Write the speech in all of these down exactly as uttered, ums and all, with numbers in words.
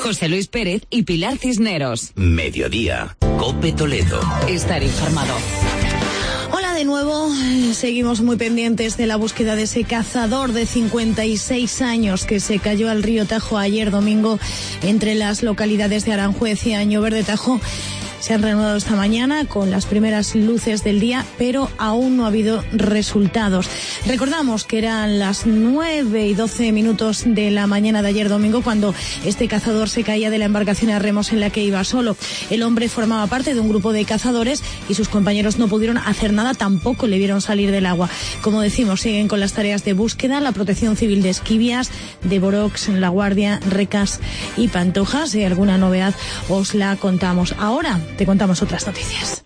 José Luis Pérez y Pilar Cisneros. Mediodía, COPE Toledo. Estar informado. Hola de nuevo, seguimos muy pendientes de la búsqueda de ese cazador de cincuenta y seis años que se cayó al río Tajo ayer domingo entre las localidades de Aranjuez y Añover de Tajo. Se han reanudado esta mañana con las primeras luces del día, pero aún no ha habido resultados. Recordamos que eran las nueve y doce minutos de la mañana de ayer domingo cuando este cazador se caía de la embarcación a remos en la que iba solo. El hombre formaba parte de un grupo de cazadores y sus compañeros no pudieron hacer nada, tampoco le vieron salir del agua. Como decimos, siguen con las tareas de búsqueda la Protección Civil de Esquivias, de Borox, La Guardia, Recas y Pantoja. Si hay alguna novedad os la contamos. Ahora te contamos otras noticias.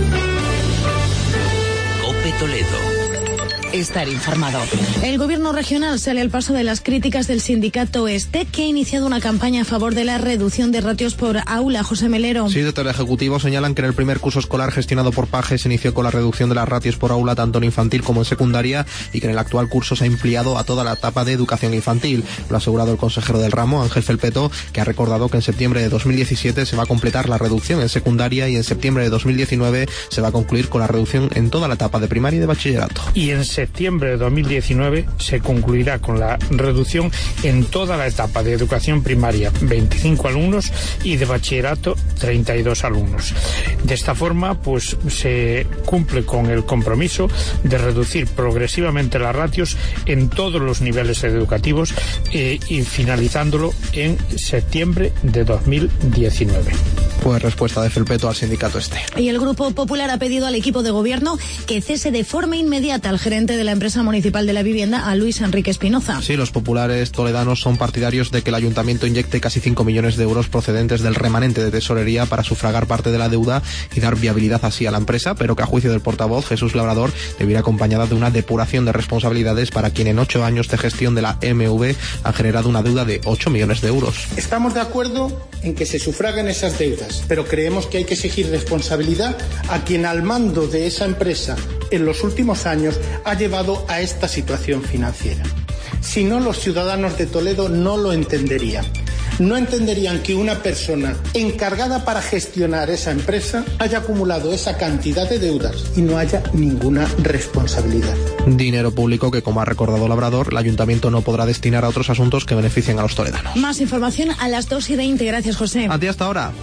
COPE Toledo. Estar informado. El gobierno regional sale al paso de las críticas del sindicato ESTEC, que ha iniciado una campaña a favor de la reducción de ratios por aula. José Melero. Sí, desde el Ejecutivo señalan que en el primer curso escolar gestionado por PAGE se inició con la reducción de las ratios por aula tanto en infantil como en secundaria y que en el actual curso se ha ampliado a toda la etapa de educación infantil. Lo ha asegurado el consejero del ramo, Ángel Felpeto, que ha recordado que en septiembre de dos mil diecisiete se va a completar la reducción en secundaria y en septiembre de dos mil diecinueve se va a concluir con la reducción en toda la etapa de primaria y de bachillerato. Y en septiembre de dos mil diecinueve se concluirá con la reducción en toda la etapa de educación primaria, veinticinco alumnos, y de bachillerato, treinta y dos alumnos. De esta forma, pues se cumple con el compromiso de reducir progresivamente las ratios en todos los niveles educativos eh, y finalizándolo en septiembre de dos mil diecinueve. Pues respuesta de Felpeto al sindicato este. Y el Grupo Popular ha pedido al equipo de gobierno que cese de forma inmediata al gerente de la empresa municipal de la vivienda, a Luis Enrique Espinoza. Sí, los populares toledanos son partidarios de que el ayuntamiento inyecte casi cinco millones de euros procedentes del remanente de tesorería para sufragar parte de la deuda y dar viabilidad así a la empresa, pero que a juicio del portavoz Jesús Labrador debiera acompañada de una depuración de responsabilidades para quien en ocho años de gestión de la M V han generado una deuda de ocho millones de euros. Estamos de acuerdo en que se sufraguen esas deudas, pero creemos que hay que exigir responsabilidad a quien al mando de esa empresa en los últimos años ha llevado a esta situación financiera. Si no, los ciudadanos de Toledo no lo entenderían. No entenderían que una persona encargada para gestionar esa empresa haya acumulado esa cantidad de deudas y no haya ninguna responsabilidad. Dinero público que, como ha recordado Labrador, el ayuntamiento no podrá destinar a otros asuntos que beneficien a los toledanos. Más información a las dos y veinte. Gracias, José. A ti hasta ahora.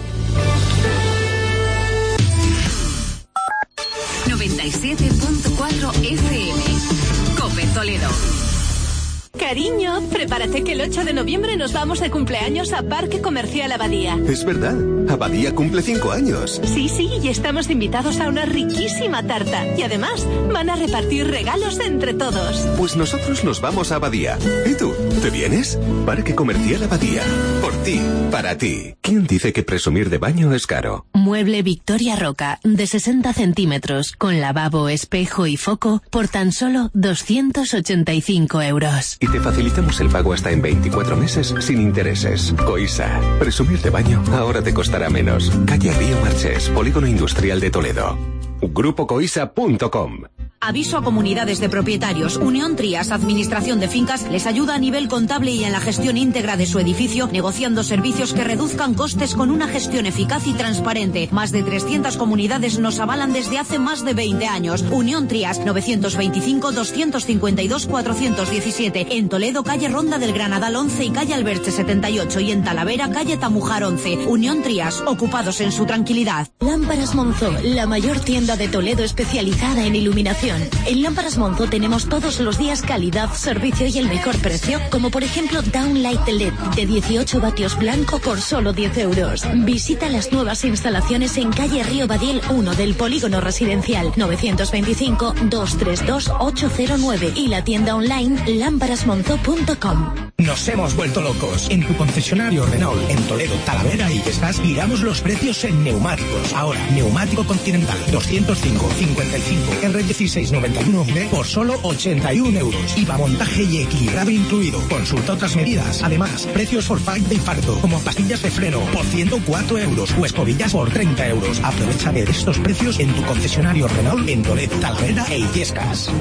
noventa y siete punto cuatro F M. COPE Toledo. Cariño, prepárate que el ocho de noviembre nos vamos de cumpleaños a Parque Comercial Abadía. Es verdad, Abadía cumple cinco años. Sí, sí, y estamos invitados a una riquísima tarta. Y además, van a repartir regalos entre todos. Pues nosotros nos vamos a Abadía. ¿Y tú? ¿Te vienes? Parque Comercial Abadía. Por ti, para ti. ¿Quién dice que presumir de baño es caro? Mueble Victoria Roca, de sesenta centímetros, con lavabo, espejo y foco, por tan solo doscientos ochenta y cinco euros. Y te facilitamos el pago hasta en veinticuatro meses sin intereses. Coisa. Presumir de baño ahora te costará menos. Calle Río Marchés, Polígono Industrial de Toledo. grupo coisa punto com. Aviso a comunidades de propietarios. Unión Trías, Administración de Fincas, les ayuda a nivel contable y en la gestión íntegra de su edificio, negociando servicios que reduzcan costes con una gestión eficaz y transparente. Más de trescientas comunidades nos avalan desde hace más de veinte años. Unión Trías, novecientos veinticinco, doscientos cincuenta y dos, cuatrocientos diecisiete. En Toledo, calle Ronda del Granadal once y calle Alberche setenta y ocho. Y en Talavera, calle Tamujar once. Unión Trías, ocupados en su tranquilidad. Lámparas Monzó, la mayor tienda de Toledo especializada en iluminación. En Lámparas Monzó tenemos todos los días calidad, servicio y el mejor precio, como por ejemplo Downlight L E D de dieciocho vatios blanco por solo diez euros. Visita las nuevas instalaciones en calle Río Badiel uno del Polígono Residencial, novecientos veinticinco, doscientos treinta y dos, ochocientos nueve, y la tienda online lámparas monzó punto com. Nos hemos vuelto locos. En tu concesionario Renault, en Toledo, Talavera y Yescas, miramos los precios en neumáticos. Ahora, neumático Continental doscientos cinco, cincuenta y cinco, R dieciséis noventa y uno B por solo ochenta y un euros. I V A, montaje y equilibrado incluido. Consulta otras medidas. Además, precios Forfait de infarto, como pastillas de freno por ciento cuatro euros o escobillas por treinta euros. Aprovecha de estos precios en tu concesionario Renault en Toledo, Talavera e Illescas.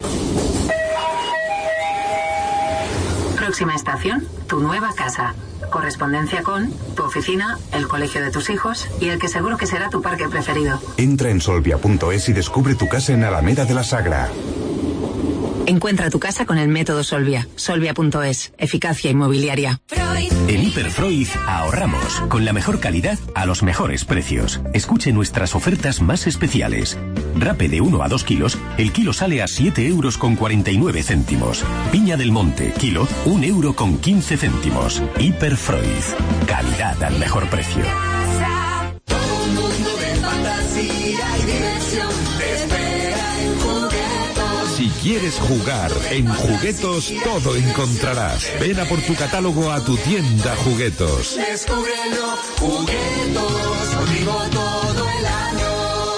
Próxima estación, tu nueva casa. correspondencia con tu oficina, el colegio de tus hijos y el que seguro que será tu parque preferido. Entra en solvia punto es y descubre tu casa en Alameda de la Sagra. Encuentra tu casa con el método Solvia. Solvia punto es. Eficacia inmobiliaria. En Hiperfreud ahorramos con la mejor calidad a los mejores precios. Escuche nuestras ofertas más especiales. Rape de uno a dos kilos, el kilo sale a siete euros con cuarenta y nueve céntimos. Piña del Monte, kilo, un euro con quince céntimos. Hiperfreud. Calidad al mejor precio. Todo un mundo de fantasía y diversión te espera en Juguetos. Si quieres jugar, en Juguetos todo encontrarás. Ven a por tu catálogo a tu tienda Juguetos. Descúbrelo, Juguetos, contigo todo el año.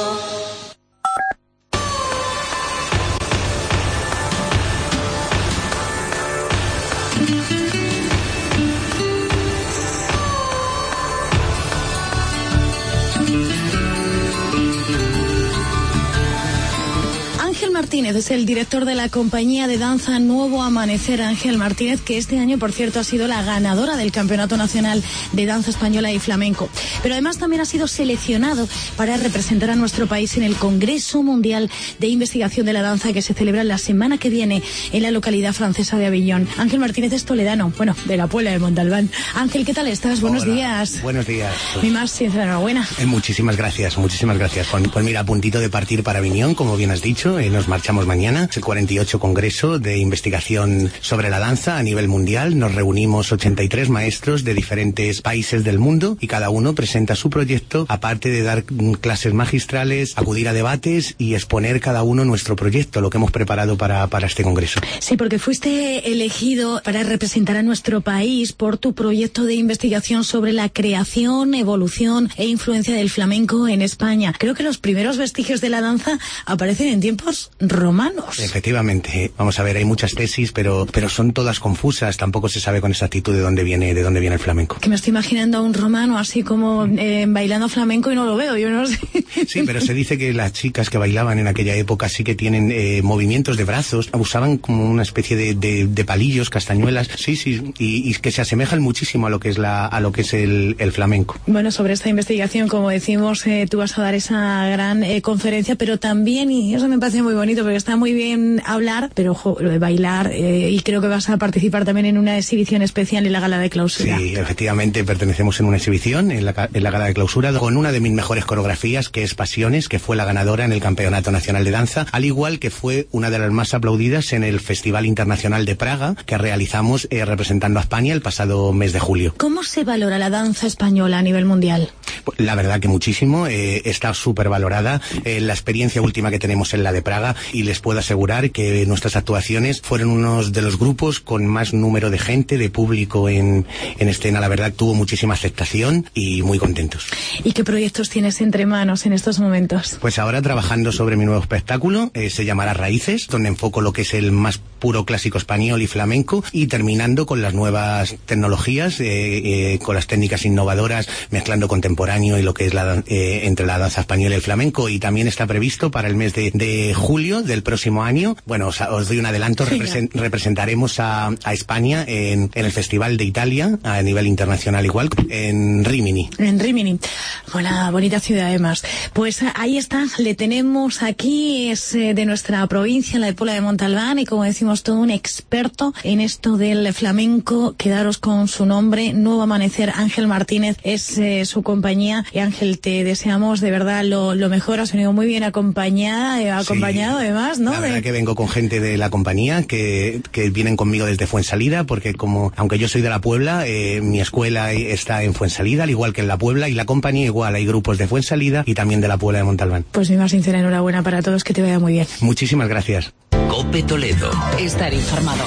Martínez es el director de la compañía de danza Nuevo Amanecer. Ángel Martínez, que este año, por cierto, ha sido la ganadora del Campeonato Nacional de Danza Española y Flamenco. Pero además también ha sido seleccionado para representar a nuestro país en el Congreso Mundial de Investigación de la Danza, que se celebra la semana que viene en la localidad francesa de Avillón. Ángel Martínez es toledano, bueno, de la Puebla de Montalbán. Ángel, ¿qué tal estás? Buenos Hola, días. Buenos días. Pues, mi más sincera enhorabuena. Eh, muchísimas gracias, muchísimas gracias. Pues, pues mira, a puntito de partir para Aviñón, como bien has dicho, eh, nos marchamos mañana. Es el cuarenta y ocho Congreso de Investigación sobre la Danza a nivel mundial. Nos reunimos ochenta y tres maestros de diferentes países del mundo y cada uno presenta su proyecto, aparte de dar clases magistrales, acudir a debates y exponer cada uno nuestro proyecto, lo que hemos preparado para, para este Congreso. Sí, porque fuiste elegido para representar a nuestro país por tu proyecto de investigación sobre la creación, evolución e influencia del flamenco en España. Creo que los primeros vestigios de la danza aparecen en tiempos romanos. Efectivamente, vamos a ver, hay muchas tesis, pero pero son todas confusas. Tampoco se sabe con exactitud de dónde viene de dónde viene el flamenco. Que me estoy imaginando a un romano así como eh, bailando flamenco y no lo veo, yo no sé. Sí, pero se dice que las chicas que bailaban en aquella época sí que tienen eh, movimientos de brazos, usaban como una especie de, de, de palillos, castañuelas, sí, sí, y, y que se asemejan muchísimo a lo que es la a lo que es el, el flamenco. Bueno, sobre esta investigación, como decimos, eh, tú vas a dar esa gran eh, conferencia, pero también, y eso me parece muy bonito, porque está muy bien hablar, pero ojo, lo de bailar, eh, y creo que vas a participar también en una exhibición especial en la gala de clausura. Sí, efectivamente, pertenecemos en una exhibición en la, en la gala de clausura con una de mis mejores coreografías, que es Pasiones, que fue la ganadora en el Campeonato Nacional de Danza, al igual que fue una de las más aplaudidas en el Festival Internacional de Praga, que realizamos eh, representando a España el pasado mes de julio. ¿Cómo se valora la danza española a nivel mundial? La verdad que muchísimo, eh, está súper valorada. Eh, la experiencia última que tenemos es la de Praga y les puedo asegurar que nuestras actuaciones fueron unos de los grupos con más número de gente, de público en, en escena. La verdad tuvo muchísima aceptación y muy contentos. ¿Y qué proyectos tienes entre manos en estos momentos? Pues ahora trabajando sobre mi nuevo espectáculo, eh, se llamará Raíces, donde enfoco lo que es el más puro clásico español y flamenco, y terminando con las nuevas tecnologías, eh, eh, con las técnicas innovadoras, mezclando contemporáneo y lo que es la, eh, entre la danza española y el flamenco. Y también está previsto para el mes de, de julio del próximo año, bueno, os, os doy un adelanto, represent, representaremos a, a España en, en el Festival de Italia, a nivel internacional igual, en Rimini. En Rimini, una bonita ciudad además. Pues ahí está, le tenemos aquí, es eh, de nuestra provincia, la de Puebla de Montalbán, y como decimos, todo un experto en esto del flamenco. Quedaros con su nombre, Nuevo Amanecer. Ángel Martínez es eh, su compañía. Y Ángel, te deseamos de verdad lo, lo mejor. Has venido muy bien acompañada, eh, acompañado sí, además, ¿no? La verdad de... que vengo con gente de la compañía que, que vienen conmigo desde Fuensalida, porque como, aunque yo soy de la Puebla, eh, mi escuela está en Fuensalida, al igual que en la Puebla, y la compañía igual, hay grupos de Fuensalida y también de la Puebla de Montalbán. Pues mi más sincera enhorabuena para todos, que te vaya muy bien. Muchísimas gracias. COPE Toledo. Estar informado.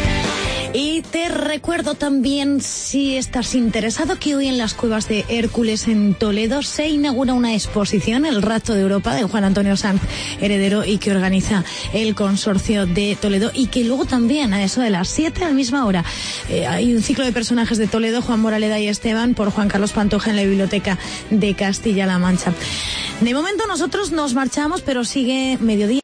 Y te recuerdo también, si estás interesado, que hoy en las Cuevas de Hércules en Toledo se inaugura una exposición, El Rapto de Europa, de Juan Antonio Sanz Heredero, y que organiza el Consorcio de Toledo, y que luego también a eso de las siete, a la misma hora, eh, hay un ciclo de personajes de Toledo, Juan Moraleda y Esteban, por Juan Carlos Pantoja en la Biblioteca de Castilla-La Mancha. De momento nosotros nos marchamos, pero sigue Mediodía.